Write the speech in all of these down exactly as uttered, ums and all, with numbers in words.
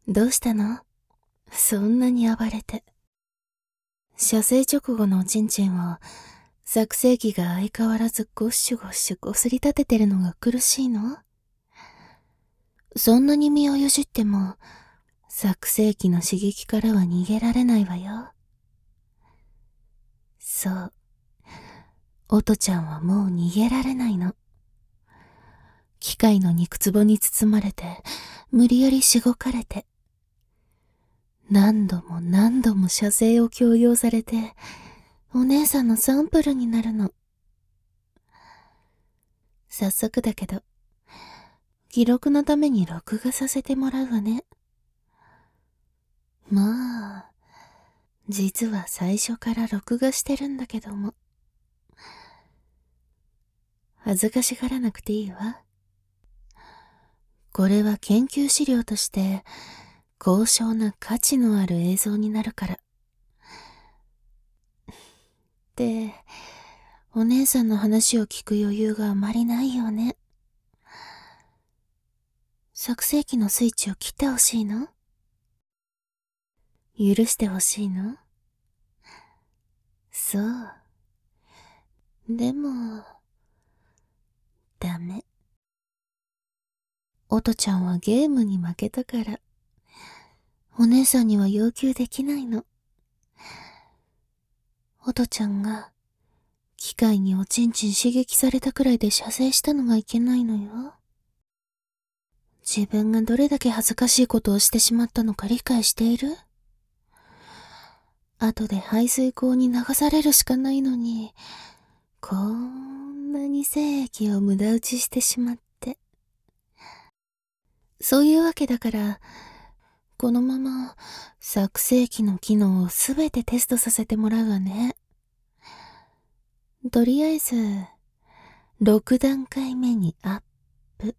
どうしたの？そんなに暴れて。射精直後のおちんちんを、作成器が相変わらずゴッシュゴッシュこすり立ててるのが苦しいの？そんなに身をよじっても、作成器の刺激からは逃げられないわよ。そう。おとちゃんはもう逃げられないの。機械の肉壺に包まれて、無理やりしごかれて、何度も何度も射精を強要されて、お姉さんのサンプルになるの。早速だけど、記録のために録画させてもらうわね。まあ、実は最初から録画してるんだけども。恥ずかしがらなくていいわ。これは研究資料として、高尚な価値のある映像になるから。で、お姉さんの話を聞く余裕があまりないよね。作成機のスイッチを切ってほしいの？許してほしいの？そう。でも、ダメ。おとちゃんはゲームに負けたから、お姉さんには要求できないの。おとちゃんが、機械におちんちん刺激されたくらいで射精したのがいけないのよ。自分がどれだけ恥ずかしいことをしてしまったのか理解している？後で排水口に流されるしかないのに、こんなに精液を無駄打ちしてしまって。そういうわけだから、このまま作成機の機能をすべてテストさせてもらうわね。とりあえず、ろくだんかいめにアップ。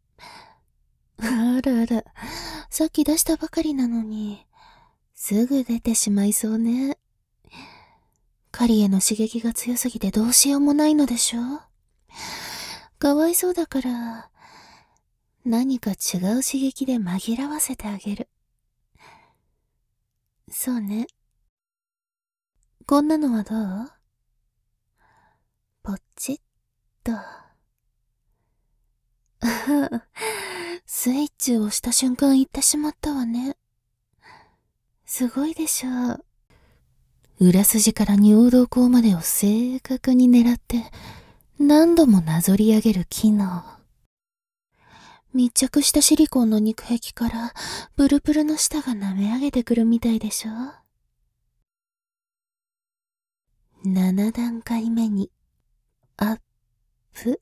あらあら、さっき出したばかりなのに、すぐ出てしまいそうね。狩りへの刺激が強すぎてどうしようもないのでしょ？かわいそうだから、何か違う刺激で紛らわせてあげる。そうね。こんなのはどう？ポチッと。スイッチを押した瞬間言ってしまったわね。すごいでしょう。裏筋から尿道口までを正確に狙って何度もなぞり上げる機能。密着したシリコンの肉壁からプルプルの舌が舐め上げてくるみたいでしょ。ななだんかいめにアップ。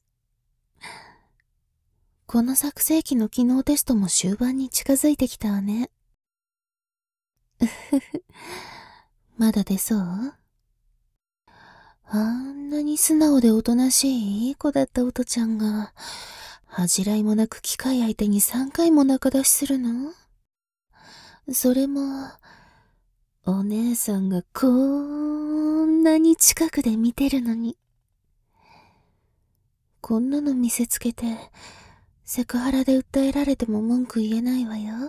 この作成機の機能テストも終盤に近づいてきたわね。うふふ。まだ出そう？あんなに素直でおとなしいいい子だったおとちゃんが、恥じらいもなく機械相手にさんかいも仲出しするの？それも、お姉さんがこんなに近くで見てるのに。こんなの見せつけて、セクハラで訴えられても文句言えないわよ。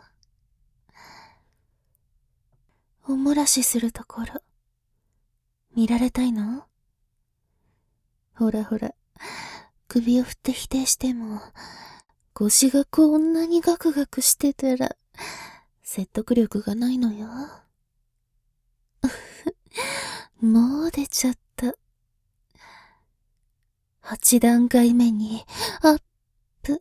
おもらしするところ、見られたいの？ほらほら、首を振って否定しても、腰がこんなにガクガクしてたら、説得力がないのよ。もう出ちゃった。八段階目に、アップ。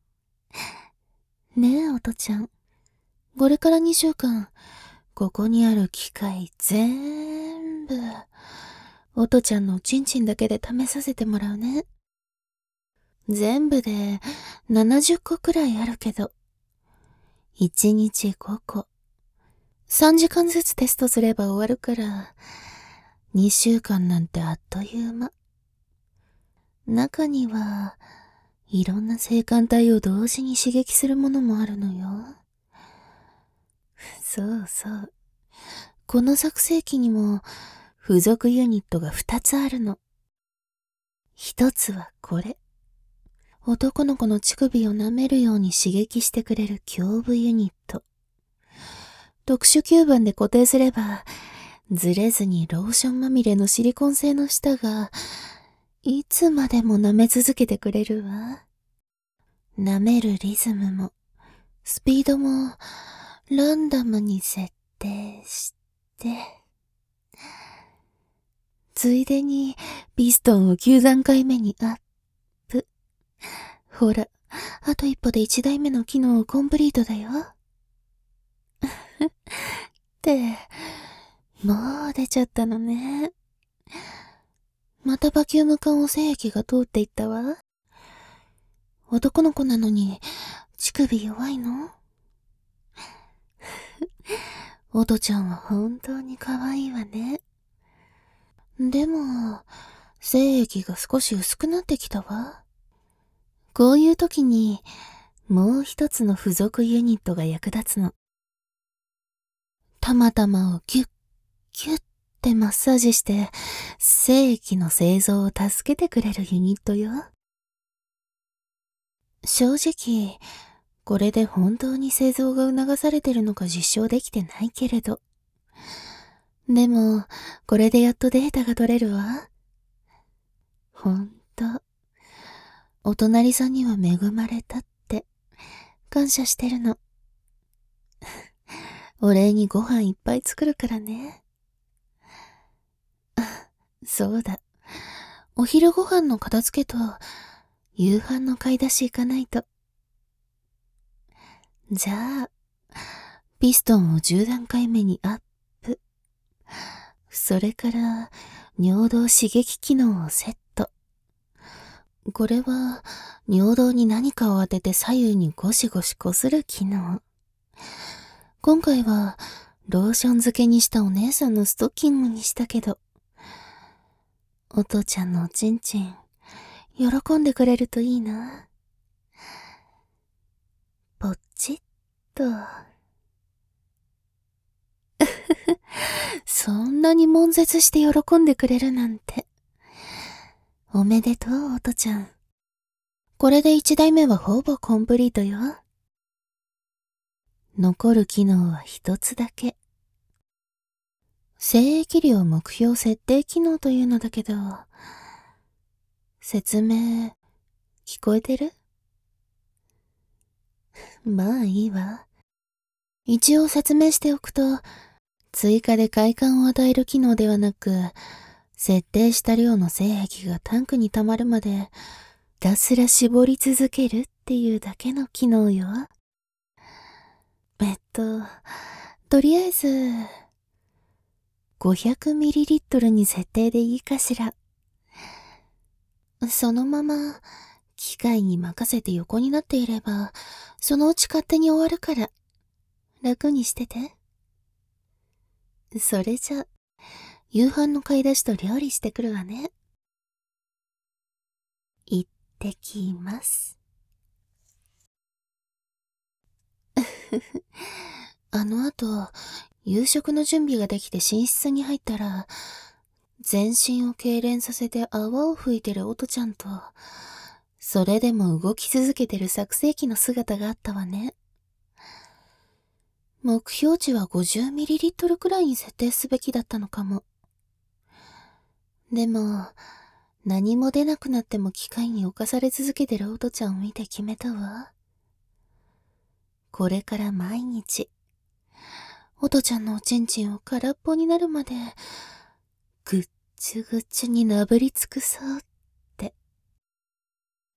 ねえ、おとちゃん。これからにしゅうかん、ここにある機械全部、おとちゃんのおちんちんだけで試させてもらうね。全部でななじゅっこくらいあるけど、いちにちごこ。さんじかんずつテストすれば終わるから、にしゅうかんなんてあっという間。中には、いろんな性感帯を同時に刺激するものもあるのよ。そうそう。この作成機にも、付属ユニットがふたつあるの。一つはこれ。男の子の乳首を舐めるように刺激してくれる胸部ユニット。 特殊吸盤で固定すれば、ずれずにローションまみれのシリコン製の舌が、いつまでも舐め続けてくれるわ。舐めるリズムも、スピードも、ランダムに設定して、ついでに、ピストンをきゅうだんかいめにアップ。ほら、あと一歩でいちだいめの機能コンプリートだよ。って、もう出ちゃったのね。またバキューム管を精液が通っていったわ。男の子なのに、乳首弱いの？おとちゃんは本当に可愛いわね。でも、精液が少し薄くなってきたわ。こういう時に、もう一つの付属ユニットが役立つの。たまたまをギュッ、ギュッってマッサージして、精液の製造を助けてくれるユニットよ。正直、これで本当に製造が促されてるのか実証できてないけれど。でも、これでやっとデータが取れるわ。ほんと、お隣さんには恵まれたって、感謝してるの。お礼にご飯いっぱい作るからね。あ、そうだ。お昼ご飯の片付けと、夕飯の買い出し行かないと。じゃあ、ピストンをじゅうだんかいめにアップ。それから、尿道刺激機能をセット。これは、尿道に何かを当てて左右にゴシゴシこする機能。今回は、ローション漬けにしたお姉さんのストッキングにしたけど、お父ちゃんのおちんちん、喜んでくれるといいな。ポッチッと。そんなに悶絶して喜んでくれるなんて。おめでとう、おとちゃん。これで一台目はほぼコンプリートよ。残る機能は一つだけ。精液量目標設定機能というのだけど、説明、聞こえてる？まあいいわ。一応説明しておくと、追加で快感を与える機能ではなく、設定した量の精液がタンクに溜まるまで、ひたすら絞り続けるっていうだけの機能よ。えっと、とりあえず、ごひゃくミリリットル に設定でいいかしら。そのまま、機械に任せて横になっていれば、そのうち勝手に終わるから、楽にしてて。それじゃ、夕飯の買い出しと料理してくるわね。行ってきます。あの後、夕食の準備ができて寝室に入ったら、全身を痙攣させて泡を吹いてるおとちゃんと、それでも動き続けてる作成機の姿があったわね。目標値は ごじゅうミリリットル くらいに設定すべきだったのかも。でも、何も出なくなっても機械に侵され続けてるおとちゃんを見て決めたわ。これから毎日、おとちゃんのおちんちんを空っぽになるまで、ぐっちゅぐっちゅになぶりつくそうっ